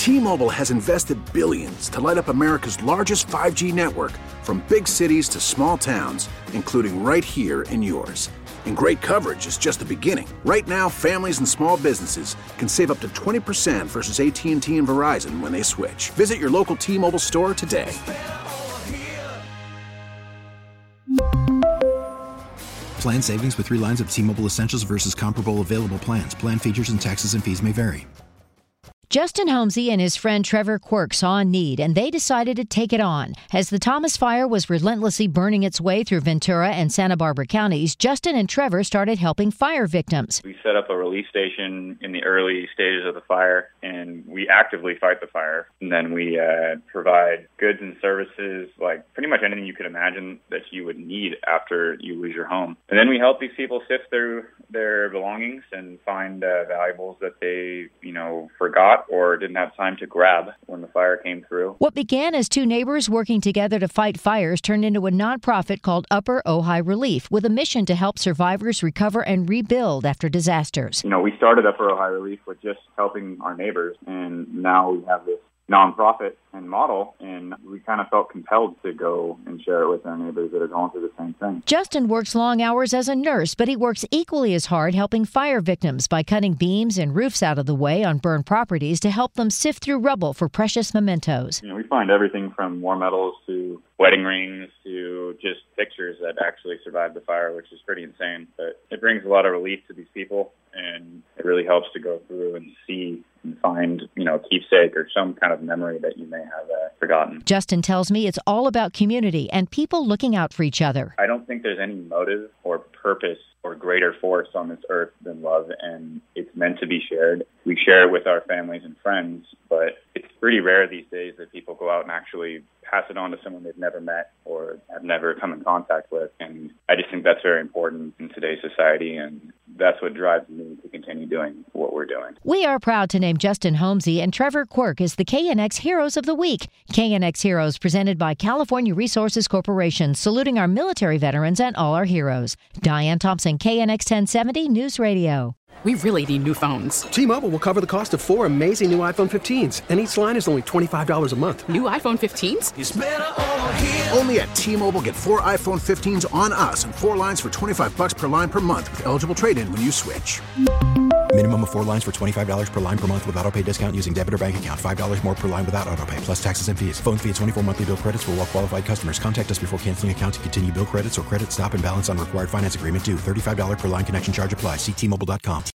T-Mobile has invested billions to light up America's largest 5G network, from big cities to small towns, including right here in yours. And great coverage is just the beginning. Right now, families and small businesses can save up to 20% versus AT&T and Verizon when they switch. Visit your local T-Mobile store today. Plan savings with 3 lines of T-Mobile Essentials versus comparable available plans. Plan features and taxes and fees may vary. Justin Holmesy and his friend Trevor Quirk saw a need, and they decided to take it on. As the Thomas Fire was relentlessly burning its way through Ventura and Santa Barbara counties, Justin and Trevor started helping fire victims. We set up a relief station in the early stages of the fire, and we actively fight the fire. And then we provide goods and services, like pretty much anything you could imagine that you would need after you lose your home. And then we help these people sift through their belongings and find valuables that they, forgot or didn't have time to grab when the fire came through. What began as 2 neighbors working together to fight fires turned into a nonprofit called Upper Ojai Relief, with a mission to help survivors recover and rebuild after disasters. We started Upper Ojai Relief with just helping our neighbors, and now we have this nonprofit and model, and we kind of felt compelled to go and share it with our neighbors that are going through the same thing. Justin works long hours as a nurse, but he works equally as hard helping fire victims by cutting beams and roofs out of the way on burned properties to help them sift through rubble for precious mementos. We find everything from war medals to wedding rings to just pictures that actually survived the fire, which is pretty insane. But it brings a lot of relief to these people, and it really helps to go through and see and find, a keepsake or some kind of memory that you may have forgotten. Justin tells me it's all about community and people looking out for each other. I don't think there's any motive or purpose or greater force on this earth than love, and it's meant to be shared. We share it with our families and friends, but it's pretty rare these days that people go out and actually pass it on to someone they've never met or have never come in contact with. And I just think that's very important in today's society, and that's what drives me to continue doing what we're doing. We are proud to name Justin Holmesy and Trevor Quirk as the KNX Heroes of the Week. KNX Heroes presented by California Resources Corporation, saluting our military veterans and all our heroes. Diane Thompson, KNX 1070 News Radio. We really need new phones. T-Mobile will cover the cost of 4 amazing new iPhone 15s, and each line is only $25 a month. New iPhone 15s? It's better over here. Only at T-Mobile, get 4 iPhone 15s on us and 4 lines for $25 per line per month with eligible trade-in when you switch. Minimum of 4 lines for $25 per line per month with autopay discount using debit or bank account. $5 more per line without autopay, plus taxes and fees. Phone fee at 24 monthly bill credits for well-qualified customers. Contact us before canceling account to continue bill credits or credit stop and balance on required finance agreement due. $35 per line connection charge applies. See T-Mobile.com.